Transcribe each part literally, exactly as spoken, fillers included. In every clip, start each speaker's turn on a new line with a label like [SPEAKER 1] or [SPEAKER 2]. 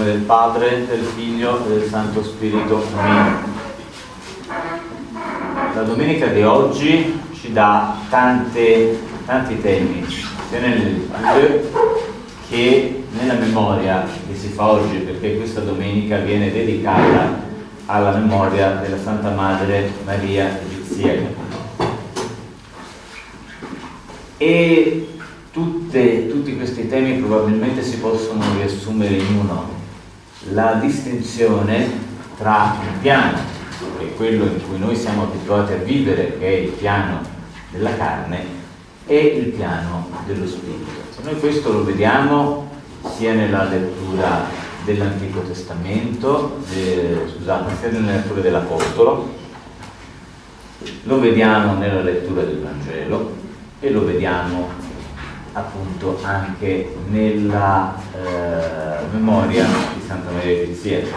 [SPEAKER 1] nome del Padre, del Figlio e del Santo Spirito. Amen. La domenica di oggi ci dà tante, tanti temi, sia nelle letture che nella memoria che si fa oggi, perché questa domenica viene dedicata alla memoria della Santa Madre Maria Egiziaca. E tutte, tutti questi temi probabilmente si possono riassumere in uno: la distinzione tra il piano, che è quello in cui noi siamo abituati a vivere, che è il piano della carne, e il piano dello spirito. Noi questo lo vediamo sia nella lettura dell'Antico Testamento, eh, scusate, sia nella lettura dell'Apostolo, lo vediamo nella lettura del Vangelo e lo vediamo appunto anche nella eh, memoria di Santa Maria Egiziaca.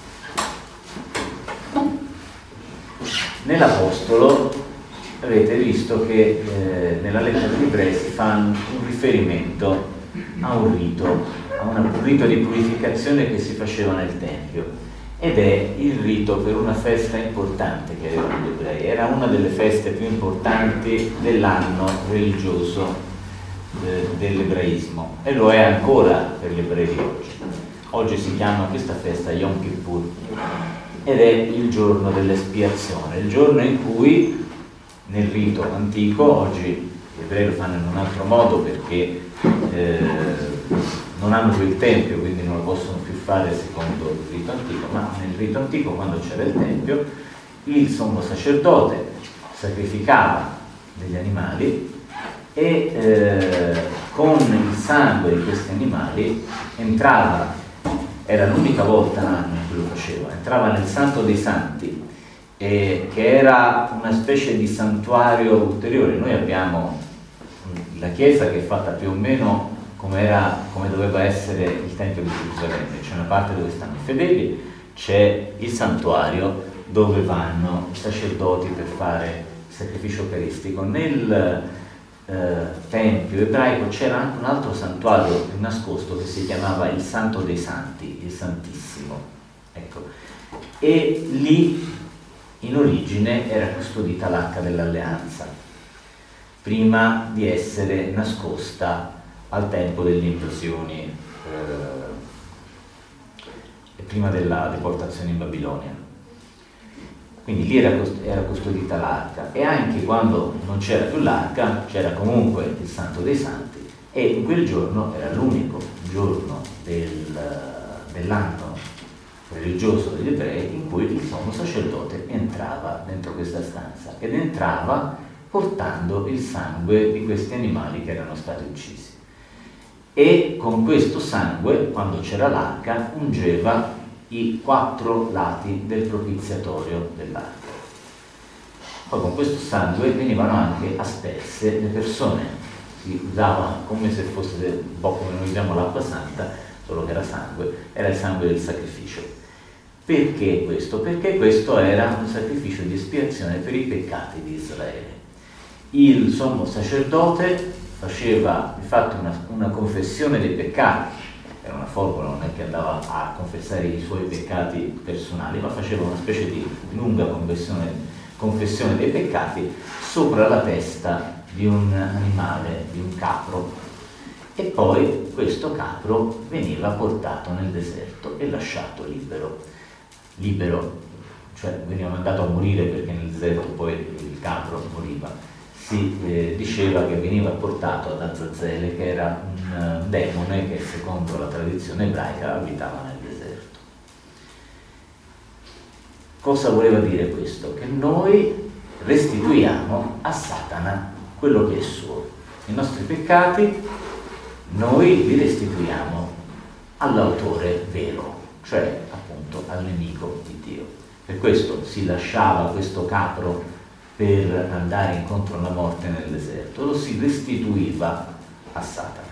[SPEAKER 1] Nell'Apostolo avete visto che eh, nella lettera degli Ebrei si fa un riferimento a un rito, a un rito di purificazione che si faceva nel Tempio, ed è il rito per una festa importante che avevano gli Ebrei. Era una delle feste più importanti dell'anno religioso de, dell'ebraismo, e lo è ancora per gli ebrei di oggi. Oggi si chiama questa festa Yom Kippur ed è il giorno dell'espiazione, il giorno in cui nel rito antico, oggi gli ebrei lo fanno in un altro modo perché eh, non hanno più il Tempio, quindi non lo possono più fare secondo il rito antico, ma nel rito antico, quando c'era il Tempio, il sommo sacerdote sacrificava degli animali e eh, con il sangue di questi animali entrava, era l'unica volta l'anno in cui lo faceva, entrava nel Santo dei Santi, eh, che era una specie di santuario ulteriore. Noi abbiamo la chiesa che è fatta più o meno come, era, come doveva essere il Tempio di Gerusalemme. C'è una parte dove stanno i fedeli, c'è il santuario dove vanno i sacerdoti per fare il sacrificio eucaristico. Nel eh, Tempio ebraico c'era anche un altro santuario nascosto che si chiamava il Santo dei Santi, il Santissimo. Ecco. E lì in origine era custodita l'Arca dell'Alleanza, prima di essere nascosta al tempo delle invasioni eh, e prima della deportazione in Babilonia. Quindi lì era, cost- era custodita l'arca, e anche quando non c'era più l'arca c'era comunque il Santo dei Santi, e in quel giorno era l'unico giorno del, dell'anno religioso degli ebrei in cui il sommo sacerdote entrava dentro questa stanza, ed entrava portando il sangue di questi animali che erano stati uccisi, e con questo sangue, quando c'era l'arca, ungeva i quattro lati del propiziatorio dell'arca. Poi con questo sangue venivano anche asperse le persone, si usava come se fosse un po' come noi usiamo l'acqua santa, solo che era sangue, era il sangue del sacrificio. Perché questo? Perché questo era un sacrificio di espiazione per i peccati di Israele. Il sommo sacerdote faceva infatti una, una confessione dei peccati, era una formula, non è che andava a confessare i suoi peccati personali, ma faceva una specie di lunga confessione, confessione dei peccati sopra la testa di un animale, di un capro, e poi questo capro veniva portato nel deserto e lasciato libero, libero, cioè veniva mandato a morire, perché nel deserto poi il capro moriva. Si eh, diceva che veniva portato ad Azazel, che era un uh, demone che secondo la tradizione ebraica abitava nel deserto. Cosa voleva dire questo? Che noi restituiamo a Satana quello che è suo. I nostri peccati noi li restituiamo all'autore vero, cioè appunto al nemico di Dio. Per questo si lasciava questo capro per andare incontro alla morte nel deserto, lo si restituiva a Satana.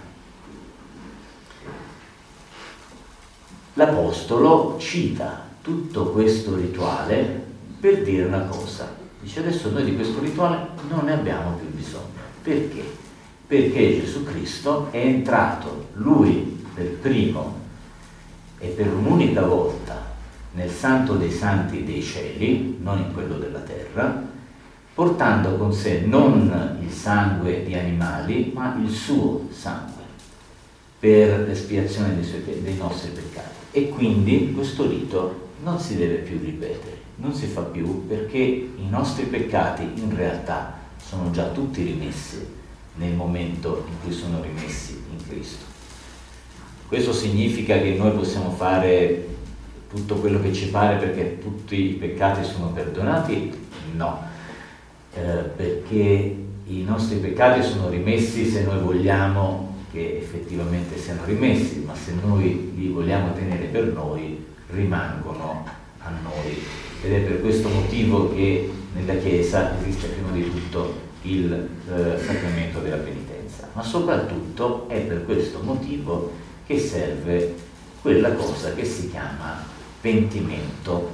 [SPEAKER 1] L'Apostolo cita tutto questo rituale per dire una cosa. Dice: adesso noi di questo rituale non ne abbiamo più bisogno. Perché? Perché Gesù Cristo è entrato, lui per primo, e per un'unica volta nel Santo dei Santi dei cieli, non in quello della terra, portando con sé non il sangue di animali, ma il suo sangue per l'espiazione dei, suoi, dei nostri peccati. E quindi questo rito non si deve più ripetere, non si fa più, perché i nostri peccati in realtà sono già tutti rimessi nel momento in cui sono rimessi in Cristo. Questo significa che noi possiamo fare tutto quello che ci pare perché tutti i peccati sono perdonati? No, eh, perché i nostri peccati sono rimessi se noi vogliamo che effettivamente siano rimessi, ma se noi li vogliamo tenere per noi, rimangono a noi. Ed è per questo motivo che nella Chiesa esiste prima di tutto il eh, sacramento della penitenza, ma soprattutto è per questo motivo che serve quella cosa che si chiama pentimento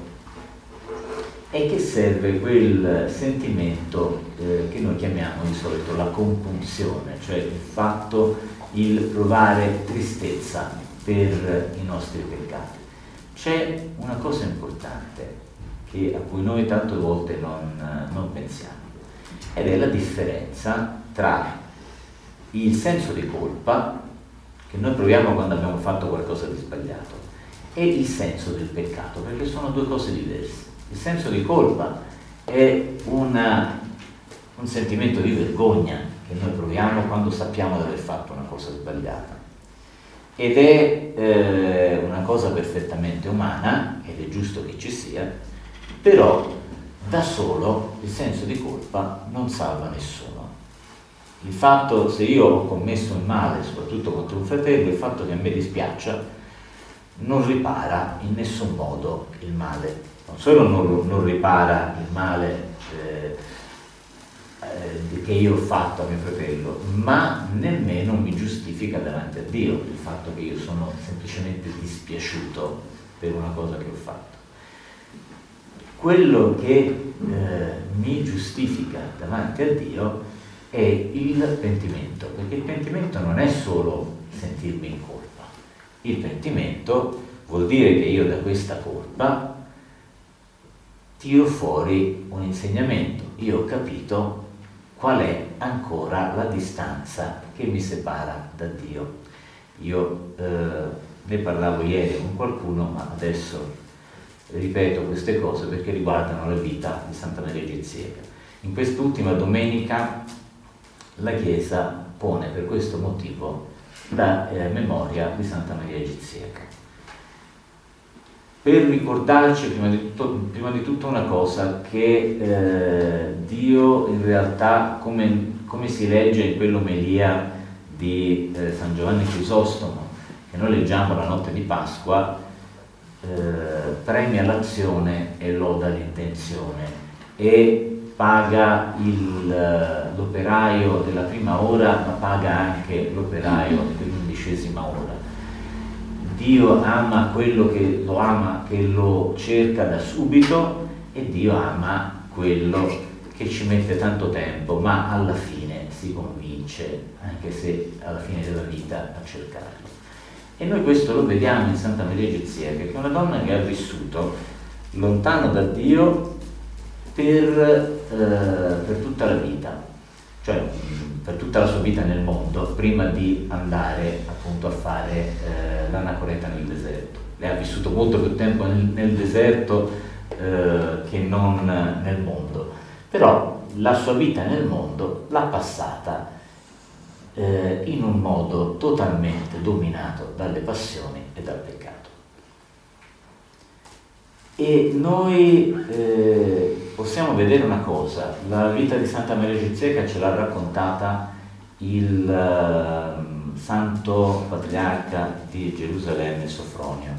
[SPEAKER 1] e che serve quel sentimento eh, che noi chiamiamo di solito la compunzione, cioè il fatto, il provare tristezza per i nostri peccati. C'è una cosa importante che, a cui noi tante volte non, non pensiamo, ed è la differenza tra il senso di colpa che noi proviamo quando abbiamo fatto qualcosa di sbagliato e il senso del peccato, perché sono due cose diverse. Il senso di colpa è una, un sentimento di vergogna che noi proviamo quando sappiamo di aver fatto una cosa sbagliata, ed è eh, una cosa perfettamente umana, ed è giusto che ci sia, però da solo il senso di colpa non salva nessuno. Il fatto, se io ho commesso un male, soprattutto contro un fratello, il fatto che a me dispiaccia non ripara in nessun modo il male. Non solo non, non ripara il male eh, eh, che io ho fatto a mio fratello, ma nemmeno mi giustifica davanti a Dio il fatto che io sono semplicemente dispiaciuto per una cosa che ho fatto. Quello che eh, mi giustifica davanti a Dio è il pentimento, perché il pentimento non è solo sentirmi in colpa. Il pentimento vuol dire che io da questa colpa tiro fuori un insegnamento. Io ho capito qual è ancora la distanza che mi separa da Dio. Io eh, ne parlavo ieri con qualcuno, ma adesso ripeto queste cose perché riguardano la vita di Santa Maria Egizieca. In quest'ultima domenica la Chiesa pone per questo motivo la eh, memoria di Santa Maria Egizieca, per ricordarci prima di tutto, prima di tutto una cosa, che eh, Dio in realtà, come, come si legge in quell'omelia di eh, San Giovanni Crisostomo, che noi leggiamo la notte di Pasqua, eh, premia l'azione e loda l'intenzione e paga il, l'operaio della prima ora, ma paga anche l'operaio dell'undicesima ora. Dio ama quello che lo ama, che lo cerca da subito, e Dio ama quello che ci mette tanto tempo, ma alla fine si convince, anche se alla fine della vita, a cercarlo. E noi questo lo vediamo in Santa Maria Egizieca, che è una donna che ha vissuto lontano da Dio per, eh, per tutta la vita, cioè per tutta la sua vita nel mondo, prima di andare appunto a fare eh, l'anacoreta nel deserto. Lei ha vissuto molto più tempo nel, nel deserto eh, che non nel mondo, però la sua vita nel mondo l'ha passata eh, in un modo totalmente dominato dalle passioni e dal peccato. E noi eh, possiamo vedere una cosa: la vita di Santa Maria Egizieca ce l'ha raccontata il uh, santo patriarca di Gerusalemme, Sofronio,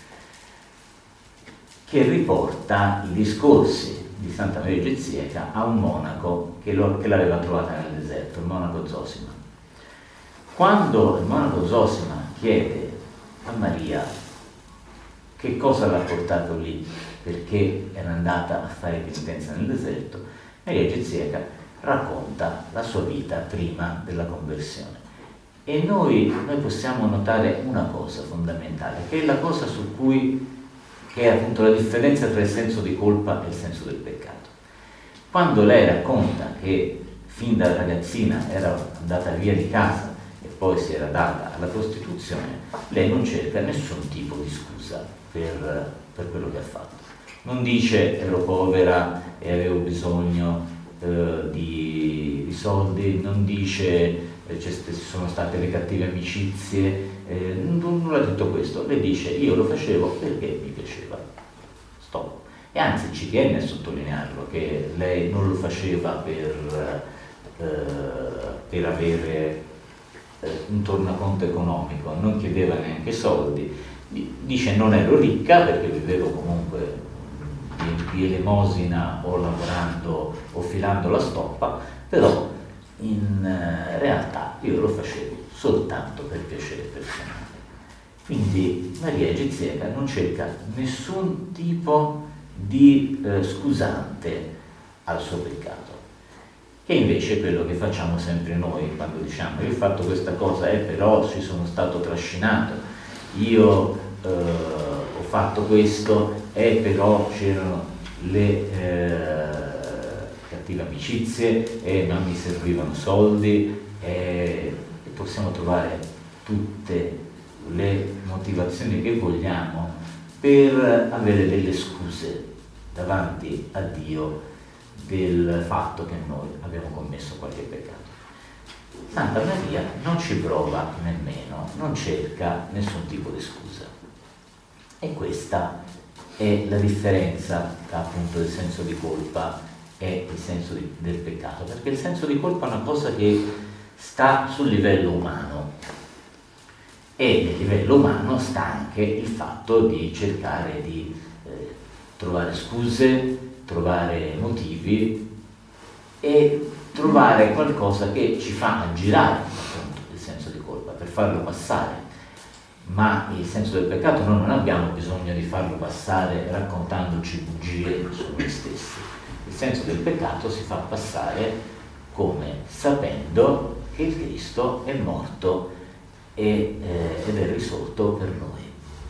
[SPEAKER 1] che riporta i discorsi di Santa Maria Egizieca a un monaco che, lo, che l'aveva trovata nel deserto, il monaco Zosima. Quando il monaco Zosima chiede a Maria che cosa l'ha portato lì, perché era andata a fare penitenza nel deserto, Maria Egizieca racconta la sua vita prima della conversione E noi, noi possiamo notare una cosa fondamentale, che è la cosa su cui, che è appunto la differenza tra il senso di colpa e il senso del peccato. Quando lei racconta che fin da ragazzina era andata via di casa e poi si era data alla prostituzione, lei non cerca nessun tipo di scusa per, per quello che ha fatto. Non dice ero povera e avevo bisogno eh, di, di soldi, non dice ci sono state le cattive amicizie, eh, nulla di tutto questo. Lei dice io lo facevo perché mi piaceva, stop. E anzi ci tiene a sottolinearlo che lei non lo faceva per, eh, per avere eh, un tornaconto economico, non chiedeva neanche soldi, dice non ero ricca perché vivevo comunque di, di elemosina o lavorando o filando la stoppa, però in realtà io lo facevo soltanto per piacere personale. Quindi Maria Egiziaca non cerca nessun tipo di eh, scusante al suo peccato, che invece è quello che facciamo sempre noi quando diciamo io ho fatto questa cosa, eh, però ci sono stato trascinato, io eh, ho fatto questo, eh, però c'erano le eh, cattive amicizie e non mi servivano soldi, e possiamo trovare tutte le motivazioni che vogliamo per avere delle scuse davanti a Dio del fatto che noi abbiamo commesso qualche peccato. Santa Maria non ci prova nemmeno, non cerca nessun tipo di scusa. E questa è la differenza tra appunto il senso di colpa e il senso di, del peccato, perché il senso di colpa è una cosa che sta sul livello umano, e nel livello umano sta anche il fatto di cercare di eh, trovare scuse, trovare motivi e trovare qualcosa che ci fa aggirare appunto il senso di colpa per farlo passare. Ma il senso del peccato noi non abbiamo bisogno di farlo passare raccontandoci bugie su noi stessi. Il senso del peccato si fa passare come sapendo che il Cristo è morto e, eh, ed è risorto per noi.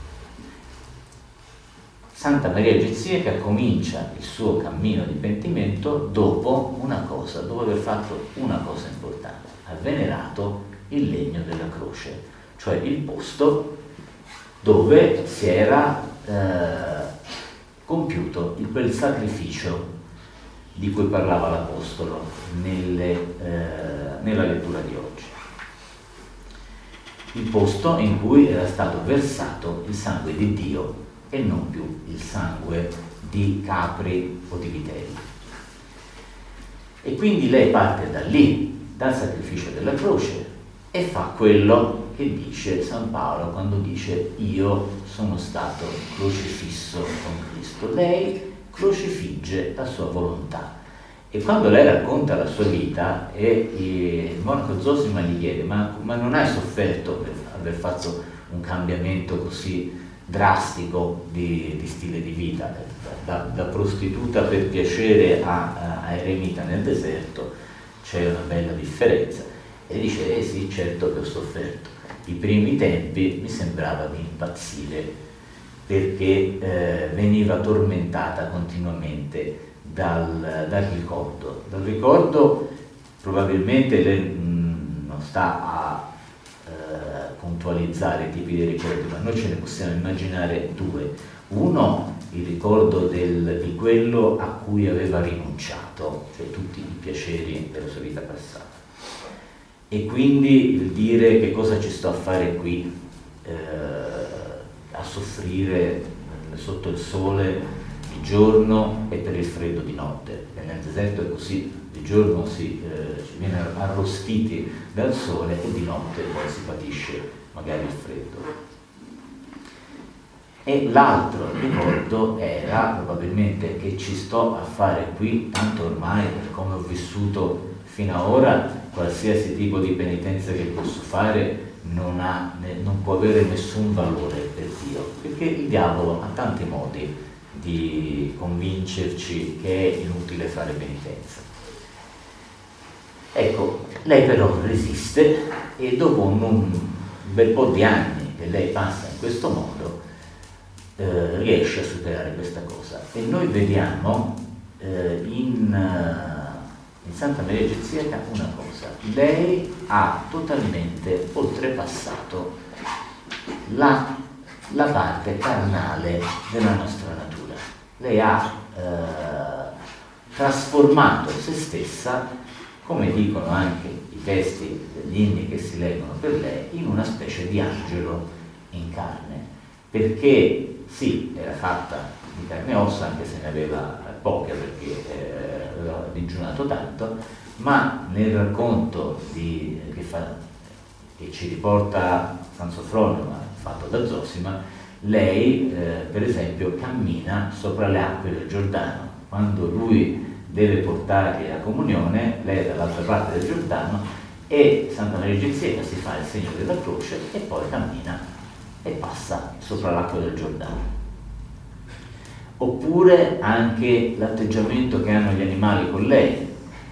[SPEAKER 1] Santa Maria Egiziaca comincia il suo cammino di pentimento dopo una cosa, dopo aver fatto una cosa importante: ha venerato il legno della croce, cioè il posto dove si era eh, compiuto il, quel sacrificio di cui parlava l'Apostolo nelle, eh, nella lettura di oggi. Il posto in cui era stato versato il sangue di Dio e non più il sangue di capri o di vitelli. E quindi lei parte da lì, dal sacrificio della croce, e fa quello che dice San Paolo quando dice io sono stato crocifisso con Cristo. Lei crocifigge la sua volontà. E quando lei racconta la sua vita e il monaco Zosima gli chiede ma, ma non hai sofferto per aver fatto un cambiamento così drastico di, di stile di vita, da, da prostituta per piacere a, a eremita nel deserto? C'è una bella differenza. E dice eh sì, certo che ho sofferto. I primi tempi mi sembrava di impazzire perché eh, veniva tormentata continuamente dal, dal ricordo. Dal ricordo probabilmente lei mh, non sta a eh, puntualizzare i tipi di ricordi, ma noi ce ne possiamo immaginare due. Uno, il ricordo del, di quello a cui aveva rinunciato, cioè tutti i piaceri della sua vita passata. E quindi il dire che cosa ci sto a fare qui, eh, a soffrire sotto il sole di giorno e per il freddo di notte. E nel deserto è così, di giorno si, eh, si viene arrostiti dal sole e di notte poi si patisce magari il freddo. E l'altro ricordo era probabilmente che ci sto a fare qui, tanto ormai per come ho vissuto fino ad ora, qualsiasi tipo di penitenza che posso fare non, ha, non può avere nessun valore per Dio, perché il diavolo ha tanti modi di convincerci che è inutile fare penitenza. Ecco, lei però resiste e dopo un, un bel po' di anni che lei passa in questo modo eh, riesce a superare questa cosa. E noi vediamo eh, in, uh, in Santa Maria Egiziaca una cosa: lei ha totalmente oltrepassato la, la parte carnale della nostra natura. Lei ha eh, trasformato se stessa, come dicono anche i testi degli inni che si leggono per lei, in una specie di angelo in carne, perché sì, era fatta di carne e ossa, anche se ne aveva poche perché eh, aveva digiunato tanto, ma nel racconto di, che, fa, che ci riporta San Sofronio, ma fatto da Zosima, lei eh, per esempio cammina sopra le acque del Giordano. Quando lui deve portare la comunione, lei è dall'altra parte del Giordano e Santa Maria Egiziaca si fa il segno della croce e poi cammina e passa sopra l'acqua del Giordano. Oppure anche l'atteggiamento che hanno gli animali con lei.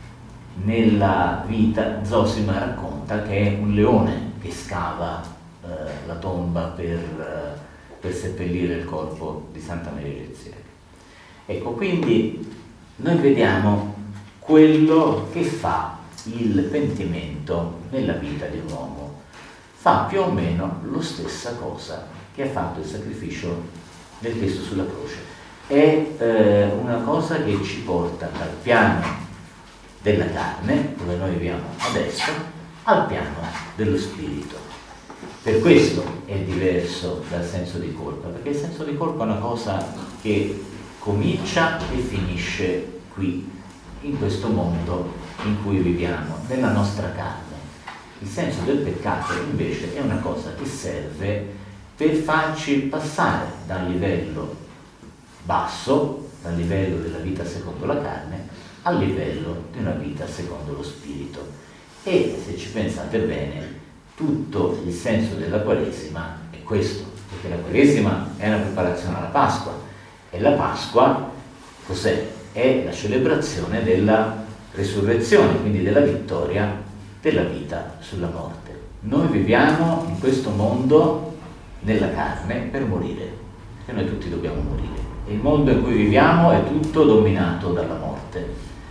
[SPEAKER 1] Nella vita Zosima racconta che è un leone che scava eh, la tomba per, eh, per seppellire il corpo di Santa Maria Egiziaca. Ecco, quindi noi vediamo quello che fa il pentimento nella vita di un uomo. Fa più o meno la stessa cosa che ha fatto il sacrificio del Cristo sulla croce. È eh, una cosa che ci porta dal piano della carne, dove noi viviamo adesso, al piano dello spirito. Per questo è diverso dal senso di colpa, perché il senso di colpa è una cosa che comincia e finisce qui, in questo mondo in cui viviamo, nella nostra carne. Il senso del peccato invece è una cosa che serve per farci passare dal livello basso, dal livello della vita secondo la carne, al livello di una vita secondo lo spirito. E se ci pensate bene, tutto il senso della Quaresima è questo, perché la Quaresima è una preparazione alla Pasqua, e la Pasqua cos'è? È la celebrazione della resurrezione, quindi della vittoria della vita sulla morte. Noi viviamo in questo mondo nella carne per morire, perché noi tutti dobbiamo morire. E il mondo in cui viviamo è tutto dominato dalla morte.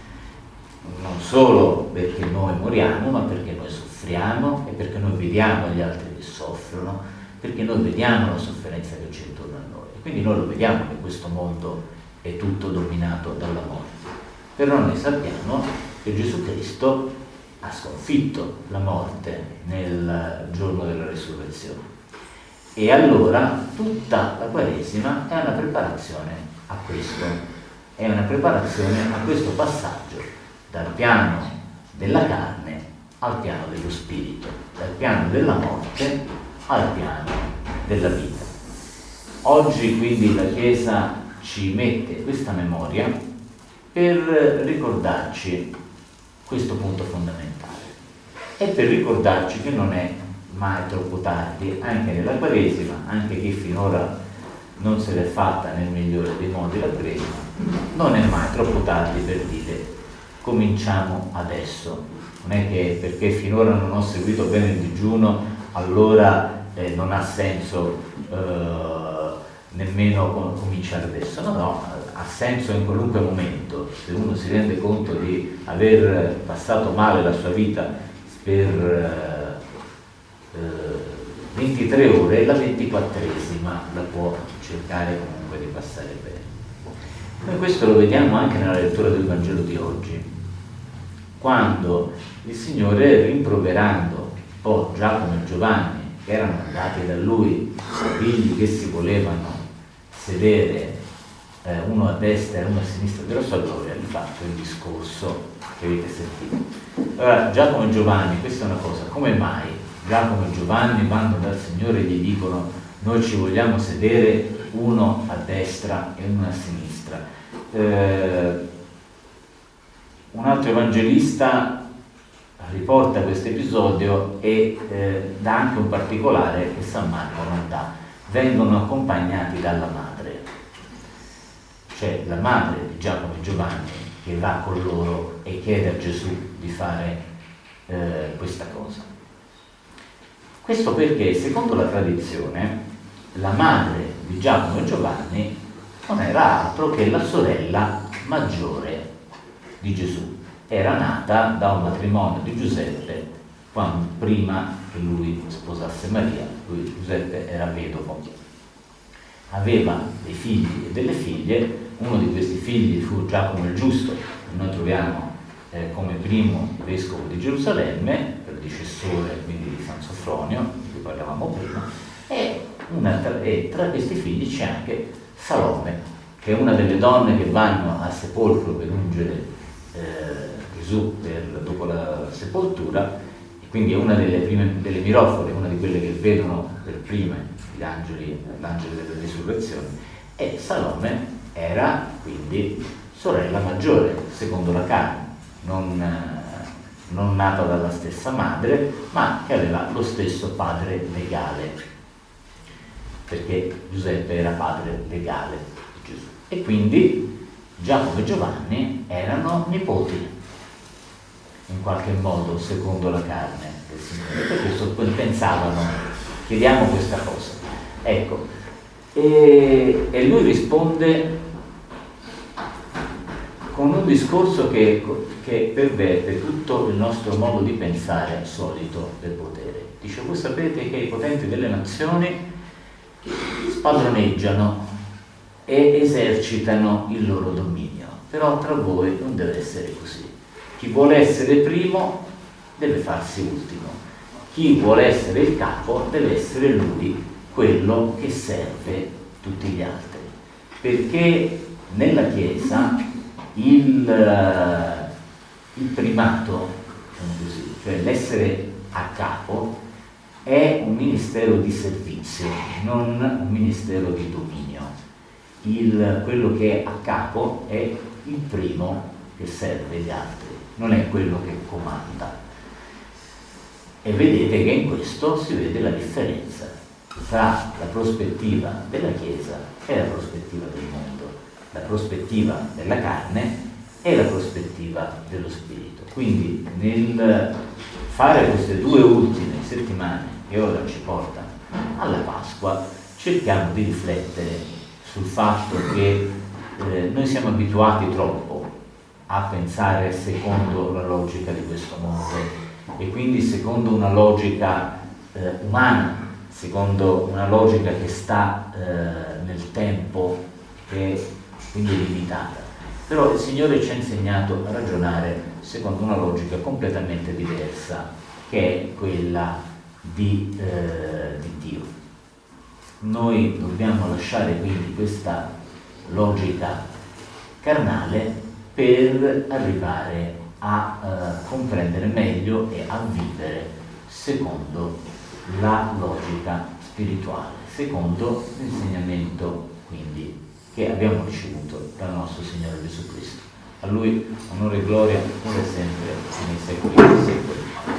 [SPEAKER 1] Non solo perché noi moriamo, ma perché noi soffriamo e perché noi vediamo gli altri che soffrono, perché noi vediamo la sofferenza che c'è intorno a noi. E quindi noi lo vediamo che questo mondo è tutto dominato dalla morte. Però noi sappiamo che Gesù Cristo ha sconfitto la morte nel giorno della resurrezione. E allora tutta la Quaresima è una preparazione a questo, è una preparazione a questo passaggio dal piano della carne al piano dello spirito, dal piano della morte al piano della vita. Oggi quindi la Chiesa ci mette questa memoria per ricordarci questo punto fondamentale e per ricordarci che non è mai troppo tardi, anche nella Quaresima, anche chi finora non se l'è fatta nel migliore dei modi la Quaresima, non è mai troppo tardi per dire cominciamo adesso. Non è che perché finora non ho seguito bene il digiuno allora eh, non ha senso eh, nemmeno cominciare adesso. No, no, ha senso in qualunque momento. Se uno si rende conto di aver passato male la sua vita per eh, ventitré ore, la ventiquattresima la può cercare comunque di passare bene. Noi questo lo vediamo anche nella lettura del Vangelo di oggi, quando il Signore, rimproverando un po' Giacomo e Giovanni, che erano andati da lui, figli che si volevano sedere eh, uno a destra e uno a sinistra della sua gloria, gli fa il discorso che avete sentito. Allora, Giacomo e Giovanni, questa è una cosa: come mai Giacomo e Giovanni vanno dal Signore e gli dicono noi ci vogliamo sedere uno a destra e uno a sinistra? Eh, un altro evangelista riporta questo episodio e eh, dà anche un particolare che San Marco non dà: vengono accompagnati dalla madre, cioè la madre di Giacomo e Giovanni che va con loro e chiede a Gesù di fare eh, questa cosa. Questo perché, secondo la tradizione, la madre di Giacomo e Giovanni non era altro che la sorella maggiore di Gesù. Era nata da un matrimonio di Giuseppe quando, prima che lui sposasse Maria. Lui, Giuseppe, era vedovo. Aveva dei figli e delle figlie. Uno di questi figli fu Giacomo il Giusto, che noi troviamo eh, come primo vescovo di Gerusalemme, predecessore quindi di San Sofronio, di cui parlavamo prima, e, una tra, e tra questi figli c'è anche Salome, che è una delle donne che vanno al sepolcro per ungere eh, Gesù per, dopo la sepoltura, e quindi è una delle prime delle mirofore, una di quelle che vedono per prime gli angeli, l'angelo della risurrezione. E Salome era quindi sorella maggiore, secondo la carne, non, non nata dalla stessa madre, ma che aveva lo stesso padre legale, perché Giuseppe era padre legale di Gesù. E quindi Giacomo e Giovanni erano nipoti, in qualche modo, secondo la carne del Signore. Per questo pensavano, chiediamo questa cosa. Ecco, e, e lui risponde con un discorso che, che perverte tutto il nostro modo di pensare solito del potere. Dice: voi sapete che i potenti delle nazioni spadroneggiano e esercitano il loro dominio, però tra voi non deve essere così. Chi vuole essere primo deve farsi ultimo, chi vuole essere il capo deve essere lui quello che serve tutti gli altri, perché nella Chiesa il, il primato, così, cioè l'essere a capo, è un ministero di servizio, non un ministero di dominio. Il, quello che è a capo è il primo che serve gli altri, non è quello che comanda. E vedete che in questo si vede la differenza tra la prospettiva della Chiesa e la prospettiva del mondo, la prospettiva della carne e la prospettiva dello spirito. Quindi nel fare queste due ultime settimane che ora ci portano alla Pasqua, cerchiamo di riflettere sul fatto che eh, noi siamo abituati troppo a pensare secondo la logica di questo mondo, e quindi secondo una logica eh, umana, secondo una logica che sta eh, nel tempo, e quindi è limitata. Però il Signore ci ha insegnato a ragionare secondo una logica completamente diversa, che è quella di, eh, di Dio. Noi dobbiamo lasciare quindi questa logica carnale per arrivare a eh, comprendere meglio e a vivere secondo la logica spirituale, secondo l'insegnamento quindi che abbiamo ricevuto dal nostro Signore Gesù Cristo. A Lui onore e gloria ora e sempre nei secoli dei secoli.